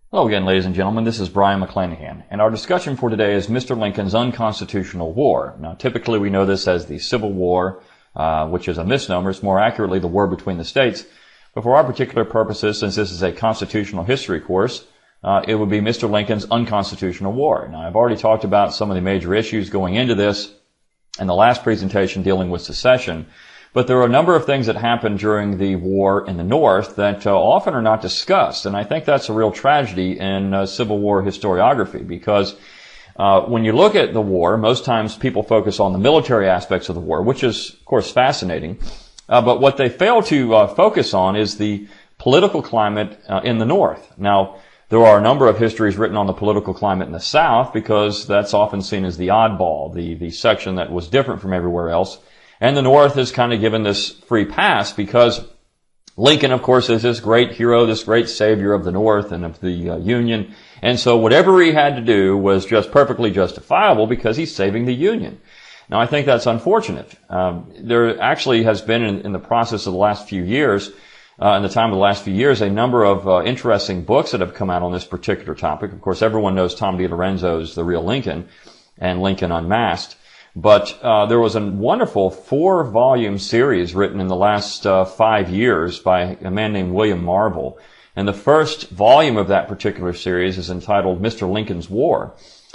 Hello again, ladies and gentlemen. This is Brian McClanahan, and our discussion for today is Mr. Lincoln's unconstitutional war. Now, typically we know this as the Civil War, which is a misnomer. It's more accurately the war between the states. But for our particular purposes, since this is a constitutional history course, it would be Mr. Lincoln's unconstitutional war. Now, I've already talked about some of the major issues going into this in the last presentation dealing with secession. But there are a number of things that happened during the war in the North that often are not discussed. And I think that's a real tragedy in Civil War historiography because when you look at the war, most times people focus on the military aspects of the war, which is, of course, fascinating. But what they fail to focus on is the political climate in the North. Now, there are a number of histories written on the political climate in the South because that's often seen as the oddball, the section that was different from everywhere else. And the North is kind of given this free pass because Lincoln, of course, is this great hero, this great savior of the North and of the Union. And so whatever he had to do was just perfectly justifiable because he's saving the Union. Now, I think that's unfortunate. There actually has been in the process of the last few years, in the time of the last few years, a number of interesting books that have come out on this particular topic. Of course, everyone knows Tom DiLorenzo's The Real Lincoln and Lincoln Unmasked. But there was a wonderful 4-volume series written in the last 5 years by a man named William Marvel. And the first volume of that particular series is entitled Mr. Lincoln's War.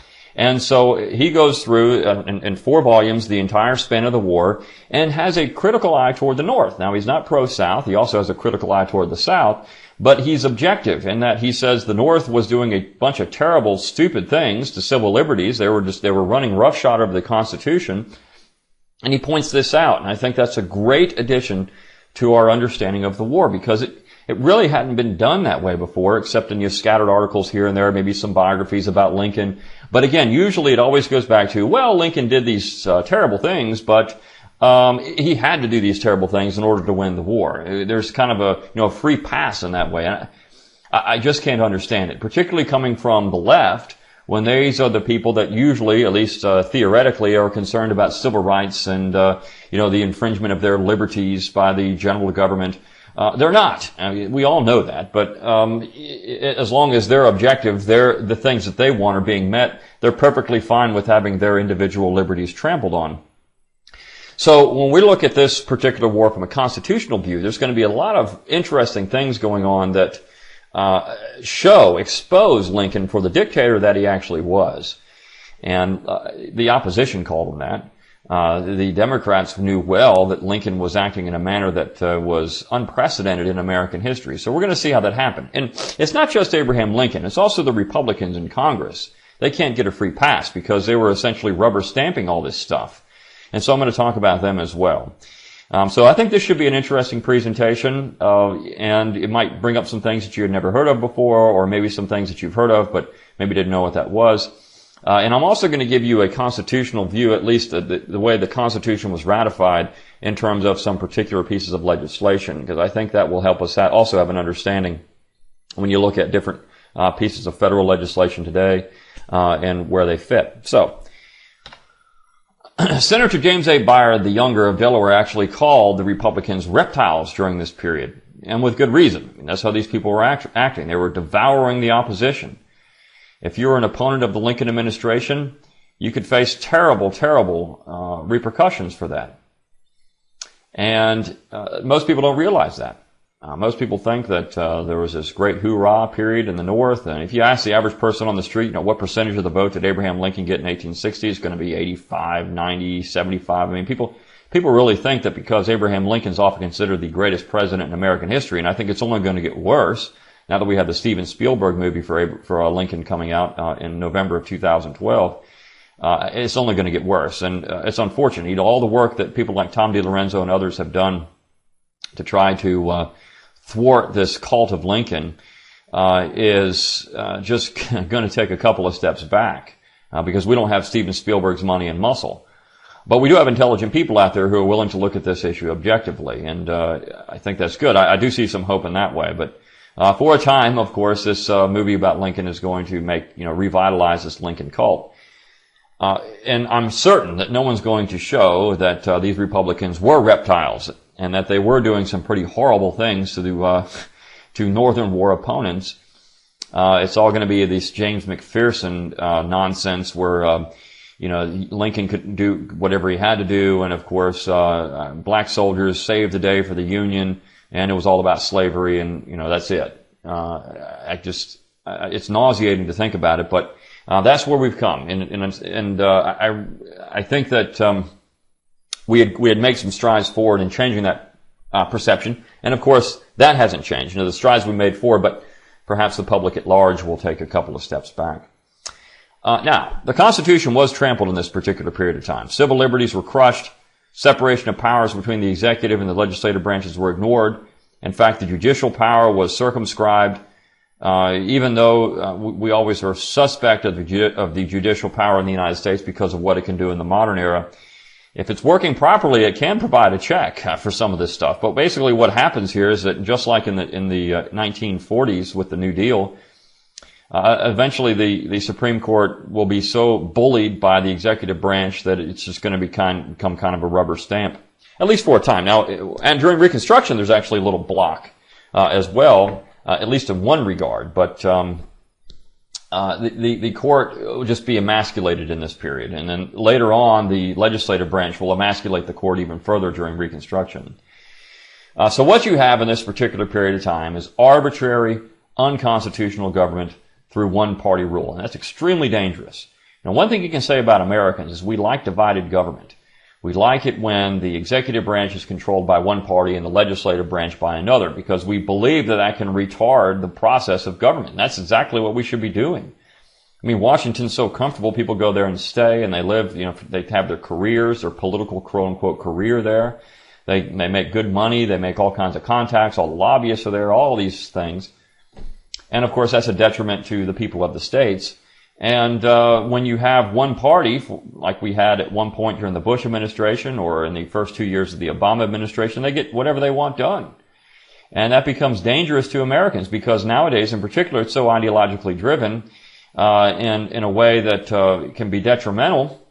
And so he goes through, in 4 volumes, the entire span of the war and has a critical eye toward the North. Now, he's not pro-South. He also has a critical eye toward the South. But he's objective in that he says the North was doing a bunch of terrible, stupid things to civil liberties. They were running roughshod over the Constitution. And he points this out. And I think that's a great addition to our understanding of the war because it really hadn't been done that way before, except in scattered articles here and there, maybe some biographies about Lincoln. But again, usually it always goes back to, well, Lincoln did these terrible things, but he had to do these terrible things in order to win the war. There's kind of a free pass in that way. And I just can't understand it, particularly coming from the left, when these are the people that usually, at least theoretically, are concerned about civil rights and the infringement of their liberties by the general government. They're not. I mean, we all know that. But as long as they're objective, the things that they want are being met, they're perfectly fine with having their individual liberties trampled on. So when we look at this particular war from a constitutional view, there's going to be a lot of interesting things going on that expose Lincoln for the dictator that he actually was. And the opposition called him that. The Democrats knew well that Lincoln was acting in a manner that was unprecedented in American history. So we're going to see how that happened. And it's not just Abraham Lincoln. It's also the Republicans in Congress. They can't get a free pass because they were essentially rubber stamping all this stuff. And so I'm going to talk about them as well. So I think this should be an interesting presentation, and it might bring up some things that you had never heard of before, or maybe some things that you've heard of, but maybe didn't know what that was. And I'm also going to give you a constitutional view, at least the way the Constitution was ratified in terms of some particular pieces of legislation, because I think that will help us also have an understanding when you look at different pieces of federal legislation today and where they fit. So, Senator James A. Byard, the younger of Delaware, actually called the Republicans reptiles during this period, and with good reason. I mean, that's how these people were acting. They were devouring the opposition. If you were an opponent of the Lincoln administration, you could face terrible, terrible repercussions for that. And most people don't realize that. Most people think that there was this great hoorah period in the North, and if you ask the average person on the street, what percentage of the vote did Abraham Lincoln get in 1860, it's going to be 85, 90, 75. I mean, people really think that because Abraham Lincoln's often considered the greatest president in American history, and I think it's only going to get worse now that we have the Steven Spielberg movie for Lincoln coming out in November of 2012. It's only going to get worse, and it's unfortunate. All the work that people like Tom DiLorenzo and others have done to try to thwart this cult of Lincoln is just going to take a couple of steps back because we don't have Steven Spielberg's money and muscle. But we do have intelligent people out there who are willing to look at this issue objectively, and I think that's good. I do see some hope in that way. But for a time, of course, this movie about Lincoln is going to revitalize this Lincoln cult. And I'm certain that no one's going to show that these Republicans were reptiles and that they were doing some pretty horrible things to Northern war opponents. It's all going to be this James McPherson nonsense where Lincoln could do whatever he had to do, and of course black soldiers saved the day for the Union, and it was all about slavery, and that's it. It's nauseating to think about it, but that's where we've come, and I think that we had made some strides forward in changing that perception, and of course that hasn't changed. The strides we made forward, but perhaps the public at large will take a couple of steps back. Now, the Constitution was trampled in this particular period of time. Civil liberties were crushed. Separation of powers between the executive and the legislative branches were ignored. In fact, the judicial power was circumscribed. Even though we always are suspect of the judicial power in the United States because of what it can do in the modern era, if it's working properly, it can provide a check for some of this stuff. But basically, what happens here is that just like in the 1940s with the New Deal, eventually the Supreme Court will be so bullied by the executive branch that it's just going to become kind of a rubber stamp, at least for a time. Now, and during Reconstruction, there's actually a little block as well, at least in one regard. But the court will just be emasculated in this period. And then later on, the legislative branch will emasculate the court even further during Reconstruction. So what you have in this particular period of time is arbitrary, unconstitutional government through one-party rule. And that's extremely dangerous. Now, one thing you can say about Americans is we like divided government. We like it when the executive branch is controlled by one party and the legislative branch by another, because we believe that can retard the process of government. And that's exactly what we should be doing. I mean, Washington's so comfortable, people go there and stay, and they live, they have their careers, their political quote-unquote career there. They make good money, they make all kinds of contacts, all the lobbyists are there, all these things. And of course, that's a detriment to the people of the states. And when you have one party, like we had at one point during the Bush administration or in the first 2 years of the Obama administration, they get whatever they want done. And that becomes dangerous to Americans because nowadays, in particular, it's so ideologically driven and in a way that can be detrimental.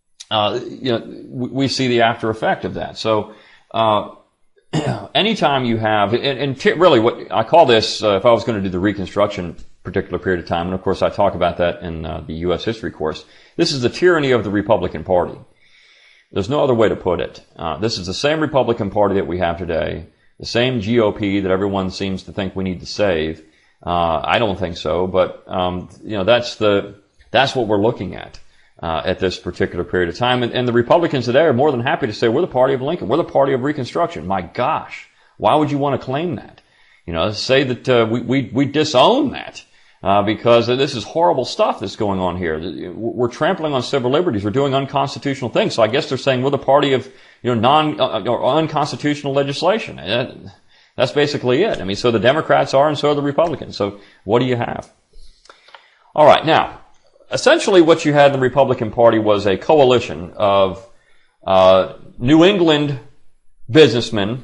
We see the after effect of that. So anytime you have, really what I call this, if I was going to do the Reconstruction particular period of time, and of course I talk about that in the U.S. history course, this is the tyranny of the Republican Party. There's no other way to put it. This is the same Republican Party that we have today, the same GOP that everyone seems to think we need to save. I don't think so, but that's what we're looking at this particular period of time. And the Republicans today are more than happy to say, we're the party of Lincoln. We're the party of Reconstruction. My gosh, why would you want to claim that? Say that we disown that because this is horrible stuff that's going on here. We're trampling on civil liberties. We're doing unconstitutional things. So I guess they're saying we're the party of unconstitutional legislation. That's basically it. I mean, so the Democrats are, and so are the Republicans. So what do you have? All right, now. Essentially, what you had in the Republican Party was a coalition of New England businessmen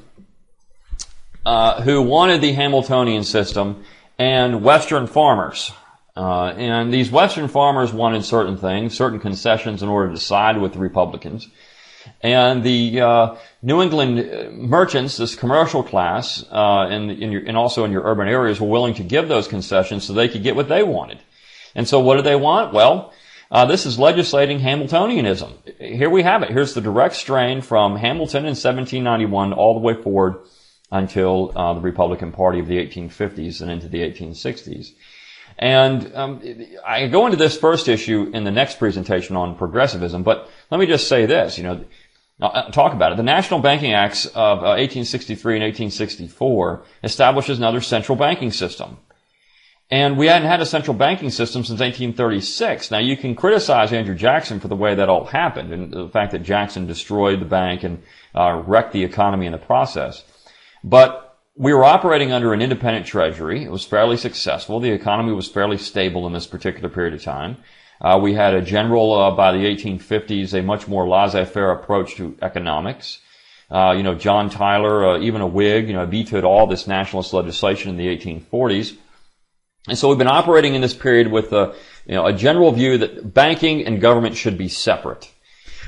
who wanted the Hamiltonian system and Western farmers. And these Western farmers wanted certain things, certain concessions in order to side with the Republicans. And the New England merchants, this commercial class, and also in your urban areas, were willing to give those concessions so they could get what they wanted. And so what do they want? Well, this is legislating Hamiltonianism. Here we have it. Here's the direct strain from Hamilton in 1791 all the way forward until the Republican Party of the 1850s and into the 1860s. And I go into this first issue in the next presentation on progressivism, but let me just say this, I'll talk about it. The National Banking Acts of 1863 and 1864 establishes another central banking system. And we hadn't had a central banking system since 1836. Now, you can criticize Andrew Jackson for the way that all happened and the fact that Jackson destroyed the bank and wrecked the economy in the process. But we were operating under an independent treasury. It was fairly successful. The economy was fairly stable in this particular period of time. We had a general, by the 1850s, a much more laissez-faire approach to economics. John Tyler, even a Whig, vetoed all this nationalist legislation in the 1840s. And so we've been operating in this period with a general view that banking and government should be separate.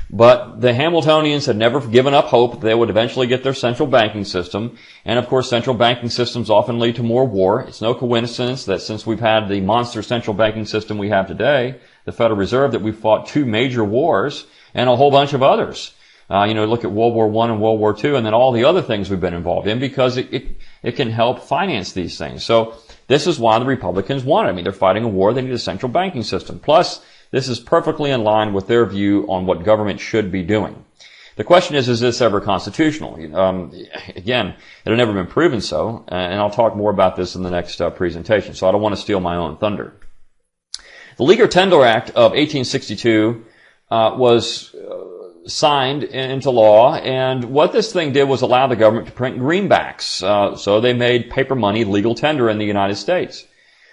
But the Hamiltonians had never given up hope that they would eventually get their central banking system. And of course, central banking systems often lead to more war. It's no coincidence that since we've had the monster central banking system we have today, the Federal Reserve, that we've fought 2 major wars and a whole bunch of others. Look at World War I and World War II and then all the other things we've been involved in, because it can help finance these things. So this is why the Republicans want it. I mean, they're fighting a war. They need a central banking system. Plus, this is perfectly in line with their view on what government should be doing. The question is this ever constitutional? Again, it had never been proven so, and I'll talk more about this in the next presentation, so I don't want to steal my own thunder. The Leaguer-Tendler Act of 1862 was signed into law, and what this thing did was allow the government to print greenbacks. So they made paper money legal tender in the United States.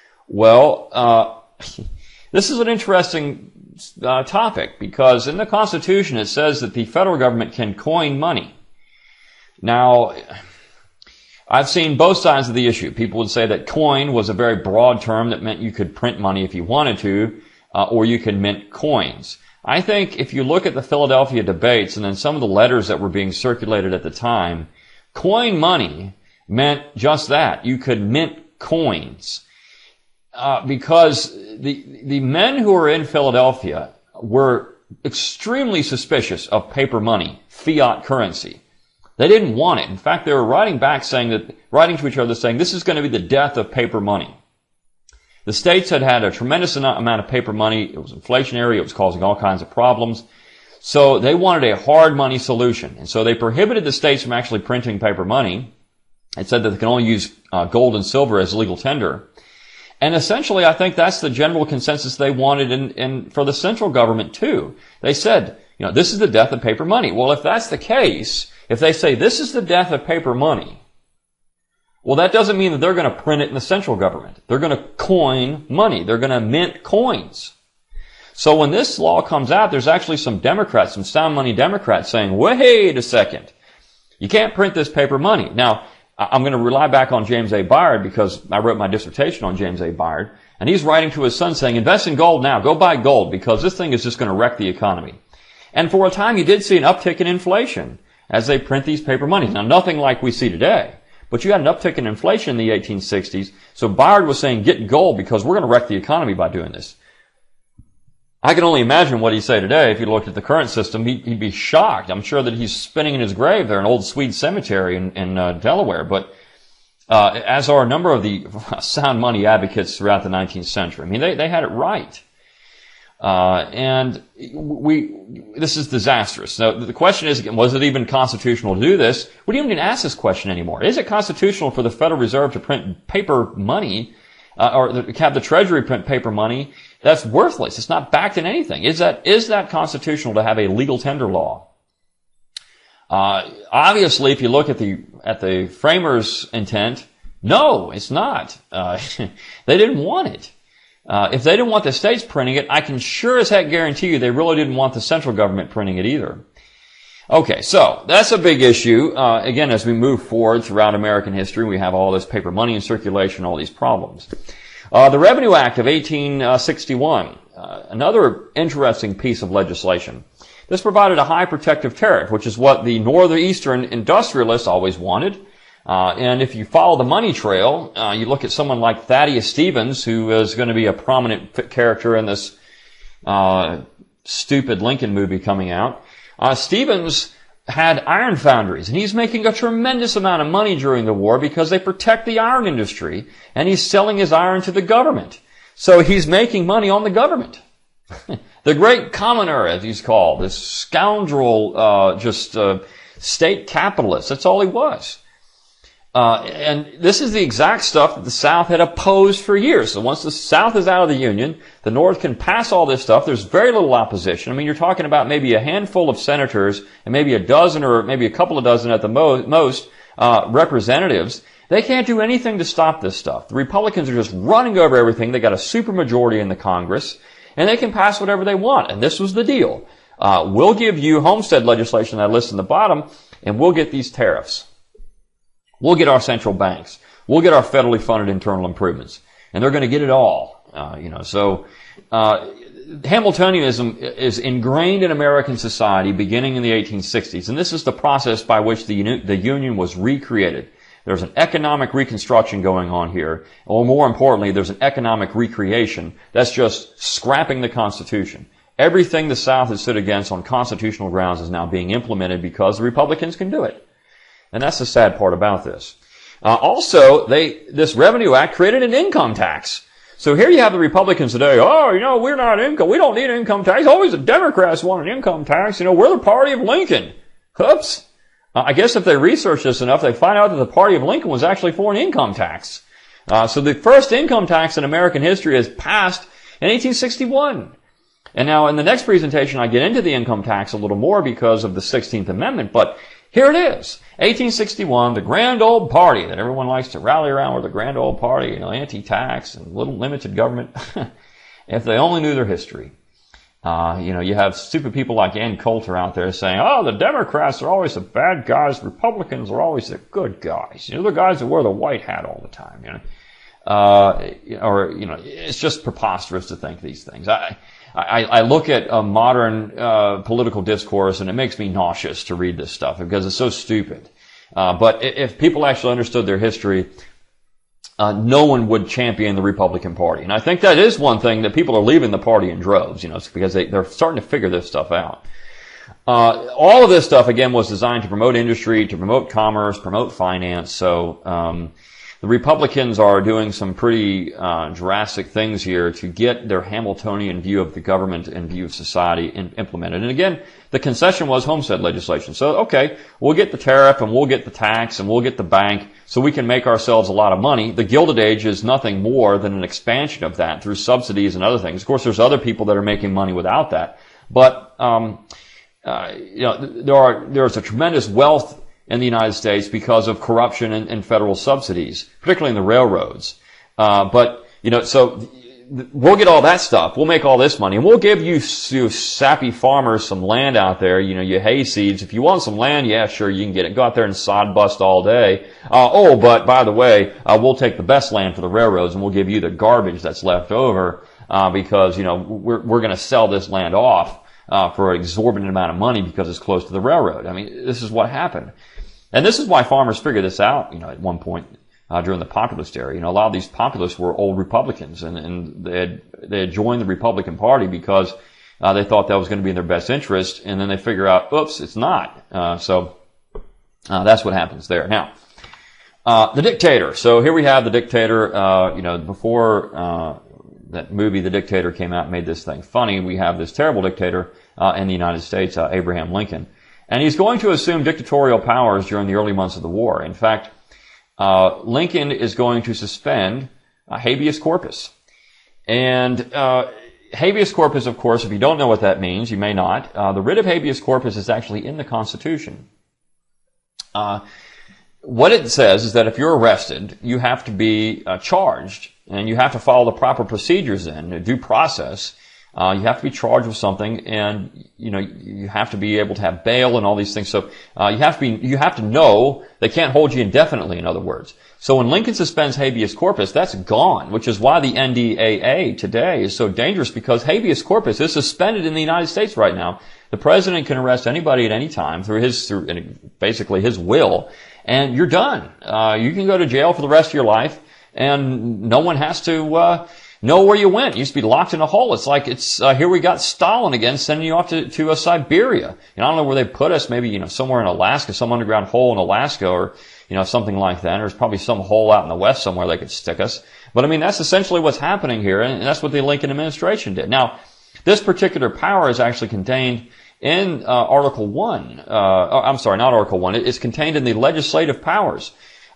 Well, this is an interesting topic, because in the Constitution it says that the federal government can coin money. Now, I've seen both sides of the issue. People would say that coin was a very broad term that meant you could print money if you wanted to, or you could mint coins. I think if you look at the Philadelphia debates and then some of the letters that were being circulated at the time, coin money meant just that. You could mint coins. Because the men who were in Philadelphia were extremely suspicious of paper money, fiat currency. They didn't want it. In fact, they were writing to each other saying, this is going to be the death of paper money. The states had had a tremendous amount of paper money. It was inflationary. It was causing all kinds of problems. So they wanted a hard money solution. And so they prohibited the states from actually printing paper money. It said that they can only use gold and silver as legal tender. And essentially, I think that's the general consensus they wanted for the central government too. They said, this is the death of paper money. Well, if that's the case, if they say this is the death of paper money, well, that doesn't mean that they're going to print it in the central government. They're going to coin money. They're going to mint coins. So when this law comes out, there's actually some Democrats, some sound money Democrats saying, wait a second. You can't print this paper money. Now, I'm going to rely back on James A. Byard, because I wrote my dissertation on James A. Byard, and he's writing to his son saying, invest in gold now. Go buy gold, because this thing is just going to wreck the economy. And for a time, you did see an uptick in inflation as they print these paper monies. Now, nothing like we see today. But you had an uptick in inflation in the 1860s, so Byard was saying, get gold because we're going to wreck the economy by doing this. I can only imagine what he'd say today if he looked at the current system. He'd be shocked. I'm sure that he's spinning in his grave there in Old Swede Cemetery in Delaware. But as are a number of the sound money advocates throughout the 19th century. I mean, they had it right. This is disastrous. Now, the question is, was it even constitutional to do this? We don't even ask this question anymore. Is it constitutional for the Federal Reserve to print paper money, or have the Treasury print paper money that's worthless? It's not backed in anything. Is that constitutional to have a legal tender law? Obviously, if you look at the framers' intent, no, it's not. They didn't want it. If they didn't want the states printing it, I can sure as heck guarantee you they really didn't want the central government printing it either. Okay, so that's a big issue. Again, as we move forward throughout American history, we have all this paper money in circulation, all these problems. The Revenue Act of 1861, another interesting piece of legislation. This provided a high protective tariff, which is what the northeastern industrialists always wanted. And if you follow the money trail, you look at someone like Thaddeus Stevens, who is going to be a prominent character in this stupid Lincoln movie coming out. Stevens had iron foundries, and he's making a tremendous amount of money during the war because they protect the iron industry, and he's selling his iron to the government. So he's making money on the government. The great commoner, as he's called, this scoundrel, state capitalist. That's all he was. And this is the exact stuff that the South had opposed for years. So once the South is out of the Union, the North can pass all this stuff. There's very little opposition. I mean, you're talking about maybe a handful of senators and maybe a dozen or maybe a couple of dozen at the most representatives. They can't do anything to stop this stuff. The Republicans are just running over everything. They got a supermajority in the Congress, and they can pass whatever they want. And this was the deal. We'll give you homestead legislation that I list in the bottom, and we'll get these tariffs. We'll get our central banks. We'll get our federally funded internal improvements. And they're going to get it all. So Hamiltonianism is ingrained in American society beginning in the 1860s, and this is the process by which the Union was recreated. There's an economic reconstruction going on here, or more importantly, there's an economic recreation that's just scrapping the Constitution. Everything the South has stood against on constitutional grounds is now being implemented because the Republicans can do it. And that's the sad part about this. Also, this Revenue Act created an income tax. So here you have the Republicans today, we don't need income tax. Always the Democrats want an income tax. We're the party of Lincoln. Oops. I guess if they research this enough, they find out that the party of Lincoln was actually for an income tax. So the first income tax in American history is passed in 1861. And now in the next presentation, I get into the income tax a little more because of the 16th Amendment, but here it is. 1861, the grand old party that everyone likes to rally around with, the grand old party, anti-tax and little limited government. If they only knew their history. You have stupid people like Ann Coulter out there saying, the Democrats are always the bad guys, Republicans are always the good guys. The guys that wear the white hat all the time, it's just preposterous to think these things. I look at a modern political discourse and it makes me nauseous to read this stuff because it's so stupid. But if people actually understood their history, no one would champion the Republican Party. And I think that is one thing that people are leaving the party in droves, because they're starting to figure this stuff out. All of this stuff, again, was designed to promote industry, to promote commerce, promote finance. So the Republicans are doing some pretty drastic things here to get their Hamiltonian view of the government and view of society implemented. And again, the concession was homestead legislation. So, okay, we'll get the tariff and we'll get the tax and we'll get the bank so we can make ourselves a lot of money. The Gilded Age is nothing more than an expansion of that through subsidies and other things. Of course, there's other people that are making money without that. But, there's a tremendous wealth in the United States because of corruption and federal subsidies, particularly in the railroads. So we'll get all that stuff. We'll make all this money, and we'll give you sappy farmers some land out there. You hay seeds. If you want some land, yeah, sure, you can get it. Go out there and sod bust all day. But by the way, we'll take the best land for the railroads, and we'll give you the garbage that's left over because we're going to sell this land off for an exorbitant amount of money because it's close to the railroad. I mean, this is what happened. And this is why farmers figured this out, at one point, during the populist era. A lot of these populists were old Republicans and they had joined the Republican Party because, they thought that was going to be in their best interest. And then they figure out, oops, it's not. So that's what happens there. Now, The Dictator. So here we have The Dictator, before, that movie, The Dictator, came out and made this thing funny. We have this terrible dictator, in the United States, Abraham Lincoln. And he's going to assume dictatorial powers during the early months of the war. In fact, Lincoln is going to suspend habeas corpus. And habeas corpus, of course, if you don't know what that means, you may not. The writ of habeas corpus is actually in the Constitution. What it says is that if you're arrested, you have to be charged, and you have to follow the proper procedures in due process. You have to be charged with something, and you have to be able to have bail and all these things. So you have to know they can't hold you indefinitely. In other words, so when Lincoln suspends habeas corpus, that's gone, which is why the NDAA today is so dangerous, because habeas corpus is suspended in the United States right now. The president can arrest anybody at any time through basically his will, and you're done. You can go to jail for the rest of your life, and no one has to know where you went. You used to be locked in a hole. It's like here we got Stalin again sending you off to Siberia. I don't know where they put us. Maybe, somewhere in Alaska, some underground hole in Alaska, or, something like that. There's probably some hole out in the West somewhere they could stick us. But I mean, that's essentially what's happening here, and that's what the Lincoln administration did. Now, this particular power is actually contained in Article 1. I'm sorry, not Article 1. It's contained in the legislative powers.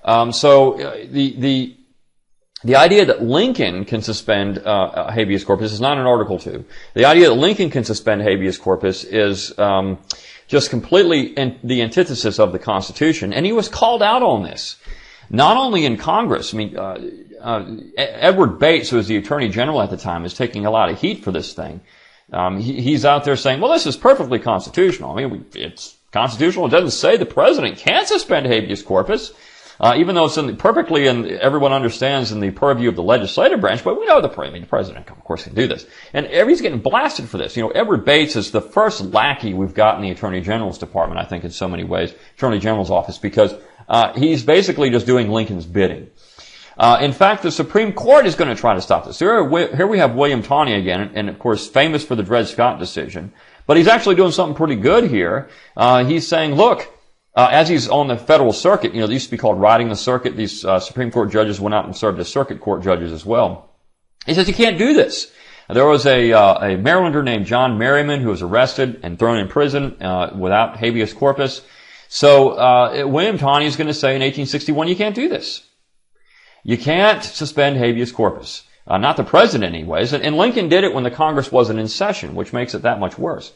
The idea that Lincoln can suspend habeas corpus is not in Article 2. The idea that Lincoln can suspend habeas corpus is just completely the antithesis of the Constitution. And he was called out on this, not only in Congress. I mean, Edward Bates, who was the Attorney General at the time, is taking a lot of heat for this thing. He's out there saying, well, this is perfectly constitutional. I mean, it's constitutional. It doesn't say the president can't suspend habeas corpus. even though it's perfectly, and everyone understands, in the purview of the legislative branch, but we know the president, of course, can do this. And he's getting blasted for this. Edward Bates is the first lackey we've got in the Attorney General's department, I think, in so many ways, Attorney General's office, because he's basically just doing Lincoln's bidding. In fact, the Supreme Court is going to try to stop this. Here we have William Tawney again, and of course, famous for the Dred Scott decision. But he's actually doing something pretty good here. He's saying, look, as he's on the federal circuit, they used to be called riding the circuit. These Supreme Court judges went out and served as circuit court judges as well. He says you can't do this. There was a Marylander named John Merriman who was arrested and thrown in prison without habeas corpus. So William Tawney is going to say in 1861, you can't do this. You can't suspend habeas corpus. Not the president anyways. And Lincoln did it when the Congress wasn't in session, which makes it that much worse.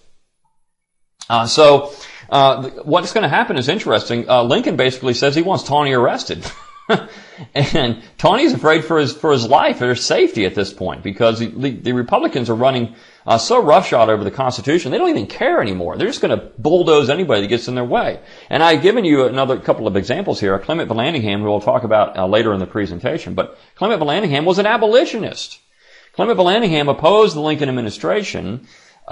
So what's going to happen is interesting. Lincoln basically says he wants Tawney arrested. And Tawney's afraid for his life, or his safety at this point, because the Republicans are running so roughshod over the Constitution, they don't even care anymore. They're just going to bulldoze anybody that gets in their way. And I've given you another couple of examples here. Clement Vallandigham, who we'll talk about later in the presentation, but Clement Vallandigham was an abolitionist. Clement Vallandigham opposed the Lincoln administration,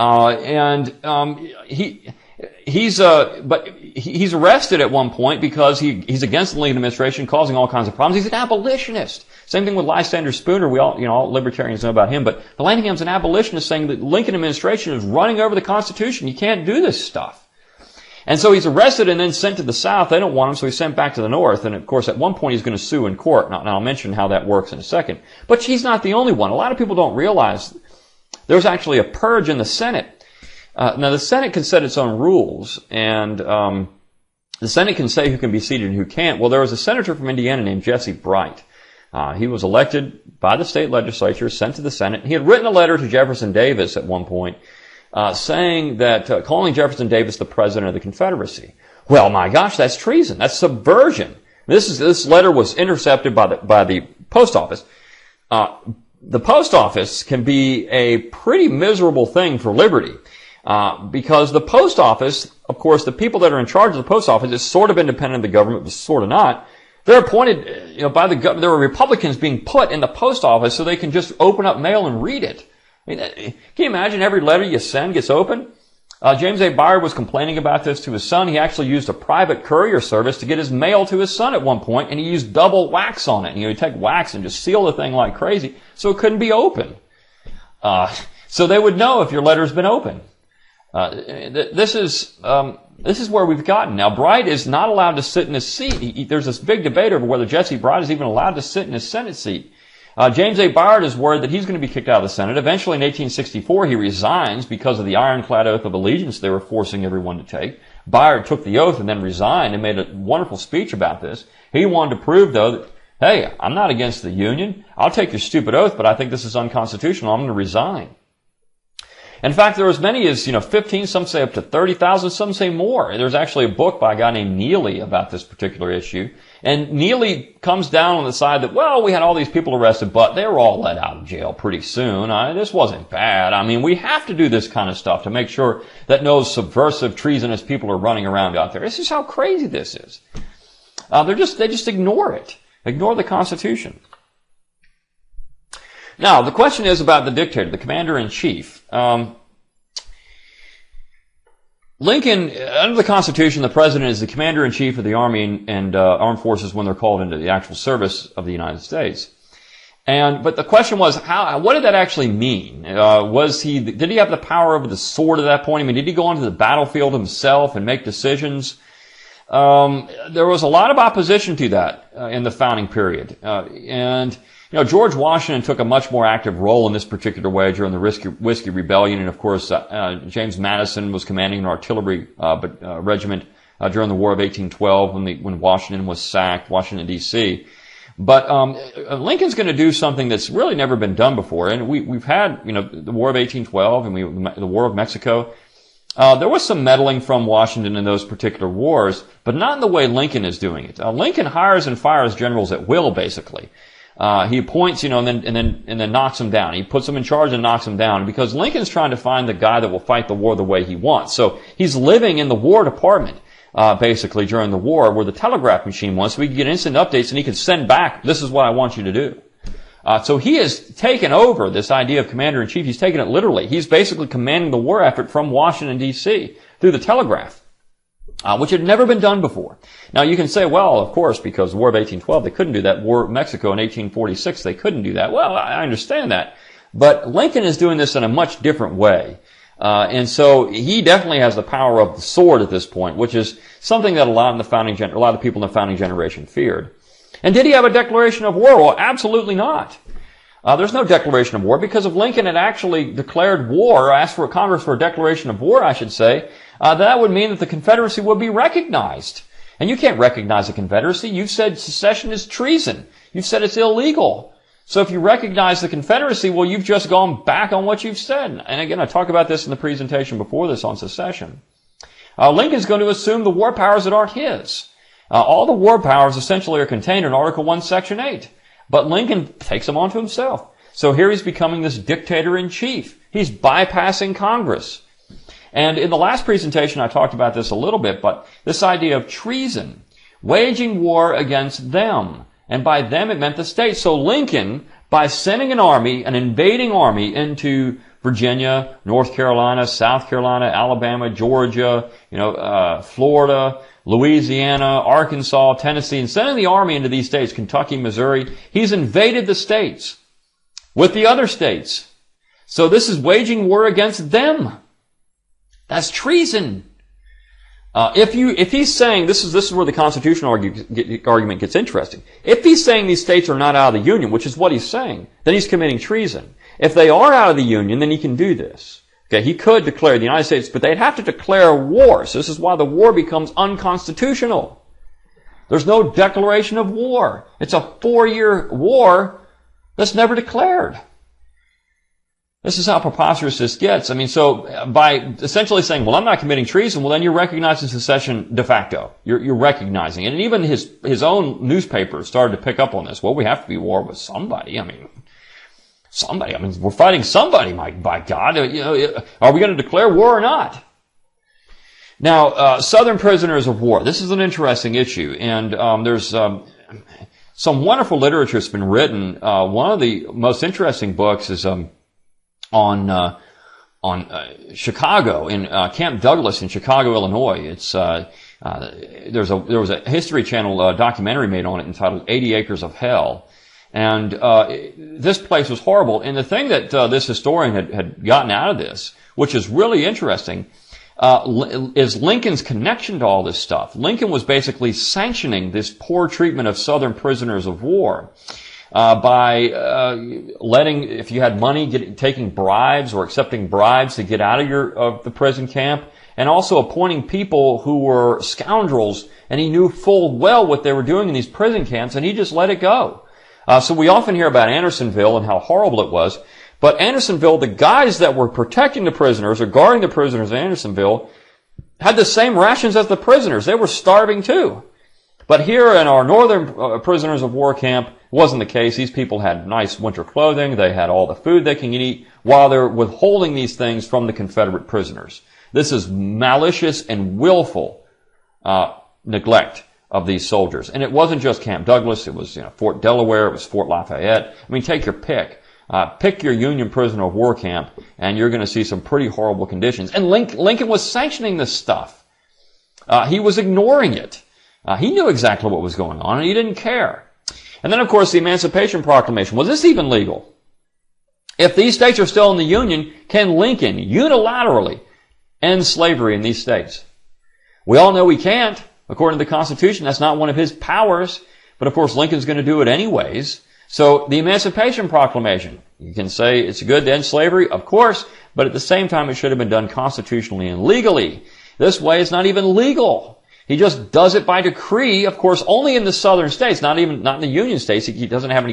He's arrested at one point because he's against the Lincoln administration, causing all kinds of problems. He's an abolitionist. Same thing with Lysander Spooner. We all libertarians know about him, but Vallandigham's an abolitionist, saying that the Lincoln administration is running over the Constitution. You can't do this stuff. And so he's arrested and then sent to the South. They don't want him, so he's sent back to the North. And of course, at one point he's going to sue in court. Now I'll mention how that works in a second. But he's not the only one. A lot of people don't realize there's actually a purge in the Senate. Now, the Senate can set its own rules, and the Senate can say who can be seated and who can't. Well, there was a senator from Indiana named Jesse Bright. He was elected by the state legislature, sent to the Senate. He had written a letter to Jefferson Davis at one point saying that, calling Jefferson Davis the president of the Confederacy. Well, my gosh, that's treason. That's subversion. This letter was intercepted by the post office. The post office can be a pretty miserable thing for liberty. Because the post office, of course, the people that are in charge of the post office is sort of independent of the government, but sort of not. They're appointed, by the government. There are Republicans being put in the post office so they can just open up mail and read it. I mean, can you imagine every letter you send gets open? James A. Byard was complaining about this to his son. He actually used a private courier service to get his mail to his son at one point, and he used double wax on it. He'd take wax and just seal the thing like crazy so it couldn't be open. So they would know if your letter's been opened. This is where we've gotten. Now, Bright is not allowed to sit in his seat. There's this big debate over whether Jesse Bright is even allowed to sit in his Senate seat. James A. Byard is worried that he's going to be kicked out of the Senate. Eventually, in 1864, he resigns because of the ironclad oath of allegiance they were forcing everyone to take. Byard took the oath and then resigned and made a wonderful speech about this. He wanted to prove, though, that, hey, I'm not against the Union. I'll take your stupid oath, but I think this is unconstitutional. I'm going to resign. In fact, there are as many as, 15, some say up to 30,000, some say more. There's actually a book by a guy named Neely about this particular issue. And Neely comes down on the side that, well, we had all these people arrested, but they were all let out of jail pretty soon. This wasn't bad. I mean, we have to do this kind of stuff to make sure that no subversive, treasonous people are running around out there. This is how crazy this is. They just ignore it. Ignore the Constitution. Now, the question is about the dictator, the commander-in-chief. Lincoln, under the Constitution, the president is the commander-in-chief of the Army and armed forces when they're called into the actual service of the United States. But the question was, what did that actually mean? Did he have the power over the sword at that point? I mean, did he go onto the battlefield himself and make decisions? There was a lot of opposition to that in the founding period. George Washington took a much more active role in this particular way during the Whiskey Rebellion, and of course, James Madison was commanding an artillery regiment during the War of 1812 when Washington was sacked, Washington D.C. But Lincoln's going to do something that's really never been done before, and we've had the War of 1812 and the War of Mexico. There was some meddling from Washington in those particular wars, but not in the way Lincoln is doing it. Lincoln hires and fires generals at will, basically. He appoints, and then knocks them down. He puts them in charge and knocks them down because Lincoln's trying to find the guy that will fight the war the way he wants. So he's living in the War Department. basically during the war, where the telegraph machine was, so he could get instant updates and he could send back, this is what I want you to do. So he has taken over this idea of commander-in-chief. He's taken it literally. He's basically commanding the war effort from Washington, D.C. through the telegraph, which had never been done before. Now, you can say, well, of course, because the War of 1812, they couldn't do that. War of Mexico in 1846, they couldn't do that. Well, I understand that. But Lincoln is doing this in a much different way. And so he definitely has the power of the sword at this point, which is something that a lot of people in the founding generation feared. And did he have a declaration of war? Well, absolutely not. There's no declaration of war because if Lincoln had actually declared war, or asked for Congress for a declaration of war, I should say, that would mean that the Confederacy would be recognized. And you can't recognize a Confederacy. You've said secession is treason. You've said it's illegal. So if you recognize the Confederacy, well, you've just gone back on what you've said. And again, I talked about this in the presentation before this on secession. Lincoln's going to assume the war powers that aren't his. All the war powers essentially are contained in Article 1, Section 8. But Lincoln takes them onto himself. So here he's becoming this dictator-in-chief. He's bypassing Congress. And in the last presentation, I talked about this a little bit, but this idea of treason, waging war against them. And by them, it meant the states. So Lincoln, by sending an invading army into Virginia, North Carolina, South Carolina, Alabama, Georgia, Florida, Louisiana, Arkansas, Tennessee, and sending the army into these states, Kentucky, Missouri, he's invaded the states with the other states. So this is waging war against them. That's treason. If he's saying, this is where the constitutional argument gets interesting. If he's saying these states are not out of the Union, which is what he's saying, then he's committing treason. If they are out of the Union, then he can do this. Okay, he could declare the United States, but they'd have to declare war. So this is why the war becomes unconstitutional. There's no declaration of war. It's a 4-year war that's never declared. This is how preposterous this gets. I mean, so by essentially saying, well, I'm not committing treason, well, then you're recognizing secession de facto. You're recognizing it. And even his own newspapers started to pick up on this. Well, we have to be at war with somebody. We're fighting somebody, by God. Are we going to declare war or not? Now, Southern prisoners of war. This is an interesting issue. And there's some wonderful literature that's been written. One of the most interesting books is on Chicago, in Camp Douglas in Chicago, Illinois. It's there was a History Channel documentary made on it entitled 80 Acres of Hell. And this place was horrible. And the thing that this historian had gotten out of this, which is really interesting, is Lincoln's connection to all this stuff. Lincoln was basically sanctioning this poor treatment of Southern prisoners of war by letting, if you had money, taking bribes or accepting bribes to get out of the prison camp, and also appointing people who were scoundrels, and he knew full well what they were doing in these prison camps, and he just let it go. So we often hear about Andersonville and how horrible it was. But Andersonville, the guys that were protecting the prisoners or guarding the prisoners in Andersonville had the same rations as the prisoners. They were starving too. But here in our northern prisoners of war camp, it wasn't the case. These people had nice winter clothing. They had all the food they can eat while they're withholding these things from the Confederate prisoners. This is malicious and willful neglect of these soldiers. And it wasn't just Camp Douglas. It was Fort Delaware. It was Fort Lafayette. I mean, take your pick. Pick your Union prisoner of war camp, and you're going to see some pretty horrible conditions. And Lincoln was sanctioning this stuff. He was ignoring it. He knew exactly what was going on, and he didn't care. And then, of course, the Emancipation Proclamation. Was this even legal? If these states are still in the Union, can Lincoln unilaterally end slavery in these states? We all know he can't. According to the Constitution, that's not one of his powers. But, of course, Lincoln's going to do it anyways. So the Emancipation Proclamation, you can say it's good to end slavery, of course, but at the same time it should have been done constitutionally and legally. This way it's not even legal. He just does it by decree, of course, only in the southern states, not in the Union states. He doesn't have any,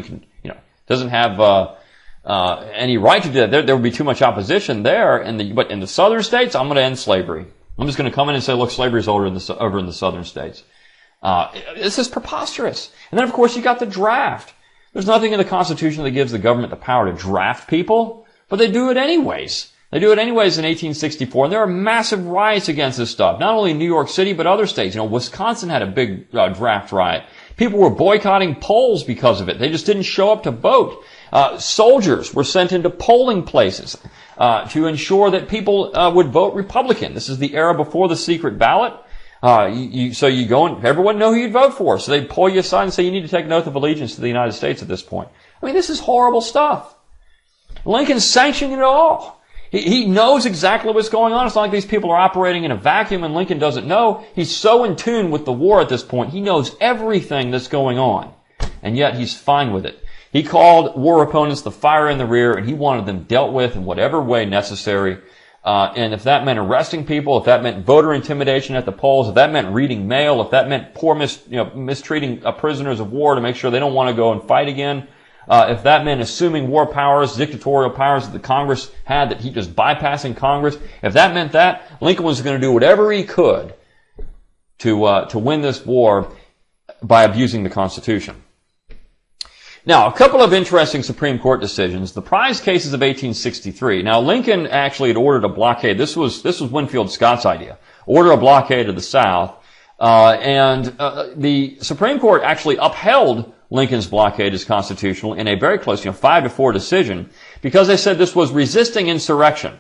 any right to do that. There would be too much opposition there. But in the southern states, I'm going to end slavery. I'm just going to come in and say, look, slavery's over in the southern states. This is preposterous. And then, of course, you got the draft. There's nothing in the Constitution that gives the government the power to draft people, but they do it anyways. They do it anyways in 1864, and there are massive riots against this stuff. Not only in New York City, but other states. Wisconsin had a big draft riot. People were boycotting polls because of it. They just didn't show up to vote. Soldiers were sent into polling places to ensure that people would vote Republican. This is the era before the secret ballot. So you go and everyone know who you'd vote for. So they'd pull you aside and say you need to take an oath of allegiance to the United States at this point. I mean, this is horrible stuff. Lincoln's sanctioning it all. He knows exactly what's going on. It's not like these people are operating in a vacuum and Lincoln doesn't know. He's so in tune with the war at this point. He knows everything that's going on. And yet he's fine with it. He called war opponents the fire in the rear, and he wanted them dealt with in whatever way necessary. And if that meant arresting people, if that meant voter intimidation at the polls, if that meant reading mail, if that meant mistreating prisoners of war to make sure they don't want to go and fight again, if that meant assuming war powers, dictatorial powers that the Congress had, that he just bypassing Congress, if that meant that, Lincoln was going to do whatever he could to win this war by abusing the Constitution. Now, a couple of interesting Supreme Court decisions. The prize cases of 1863. Now, Lincoln actually had ordered a blockade. This was Winfield Scott's idea. Order a blockade of the South. And the Supreme Court actually upheld Lincoln's blockade as constitutional in a very close, 5-4 decision, because they said this was resisting insurrection.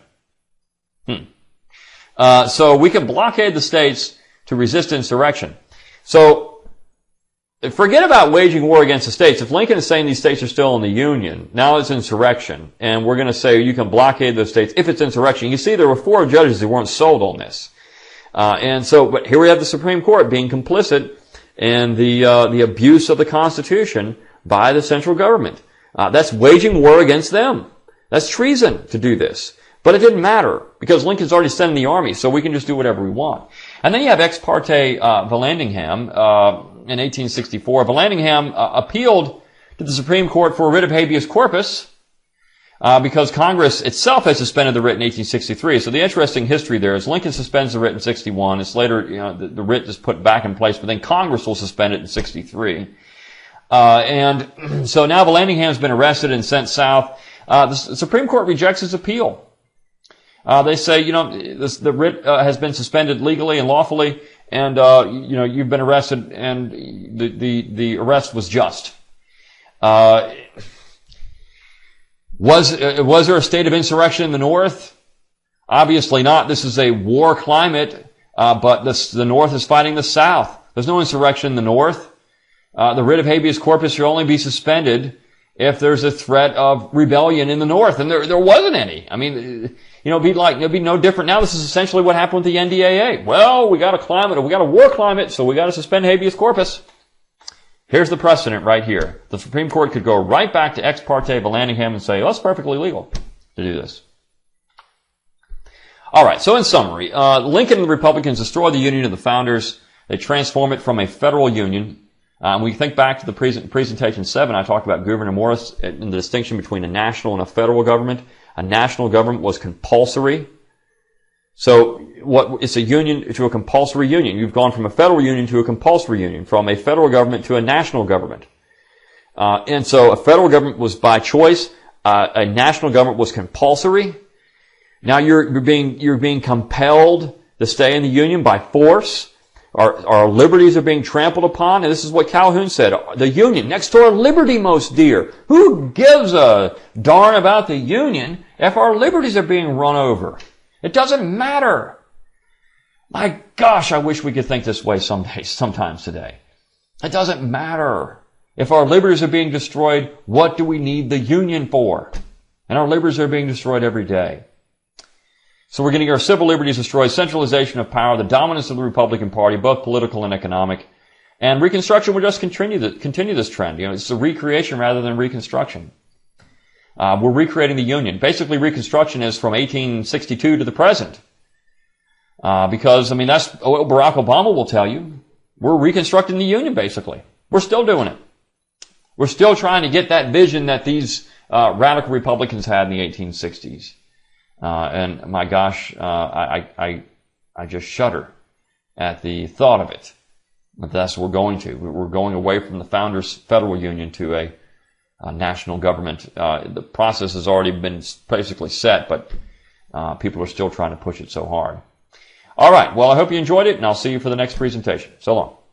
So we could blockade the states to resist insurrection. So forget about waging war against the states. If Lincoln is saying these states are still in the Union, now it's insurrection, and we're going to say you can blockade those states if it's insurrection. You see, there were 4 judges who weren't sold on this. But here we have the Supreme Court being complicit in the abuse of the Constitution by the central government. That's waging war against them. That's treason to do this. But it didn't matter, because Lincoln's already sending the army, so we can just do whatever we want. And then you have Ex parte Vallandigham in 1864. Vallandigham appealed to the Supreme Court for a writ of habeas corpus because Congress itself had suspended the writ in 1863. So the interesting history there is Lincoln suspends the writ in 61. It's later, the writ is put back in place, but then Congress will suspend it in 63. And so now Vallandigham's been arrested and sent south. The Supreme Court rejects his appeal. They say, the writ has been suspended legally and lawfully, and you've been arrested, and the arrest was just. Was there a state of insurrection in the North? Obviously not. This is a war climate, but the North is fighting the South. There's no insurrection in the North. The writ of habeas corpus should only be suspended if there's a threat of rebellion in the North, and there wasn't any. I mean, it'd be no different now. This is essentially what happened with the NDAA. Well, we got a war climate, so we got to suspend habeas corpus. Here's the precedent right here. The Supreme Court could go right back to Ex parte Vallandigham and say, it's perfectly legal to do this. All right, so in summary, Lincoln and the Republicans destroy the Union of the Founders. They transform it from a federal union. We think back to the presentation 7, I talked about Gouverneur Morris and the distinction between a national and a federal government. A national government was compulsory. So it's a union to a compulsory union. You've gone from a federal union to a compulsory union, from a federal government to a national government. And so a federal government was by choice. A national government was compulsory. Now you're being compelled to stay in the union by force. Our liberties are being trampled upon, and this is what Calhoun said. The Union, next to our liberty most dear. Who gives a darn about the Union if our liberties are being run over? It doesn't matter. My gosh, I wish we could think this way sometimes today. It doesn't matter. If our liberties are being destroyed, what do we need the Union for? And our liberties are being destroyed every day. So we're getting our civil liberties destroyed, centralization of power, the dominance of the Republican Party, both political and economic. And Reconstruction will just continue this trend. It's a recreation rather than reconstruction. We're recreating the Union. Basically, Reconstruction is from 1862 to the present. Because, that's what Barack Obama will tell you. We're reconstructing the Union, basically. We're still doing it. We're still trying to get that vision that these radical Republicans had in the 1860s. And my gosh, I just shudder at the thought of it. But that's what we're going to. We're going away from the Founders Federal Union to a national government. The process has already been basically set, but people are still trying to push it so hard. All right. Well, I hope you enjoyed it, and I'll see you for the next presentation. So long.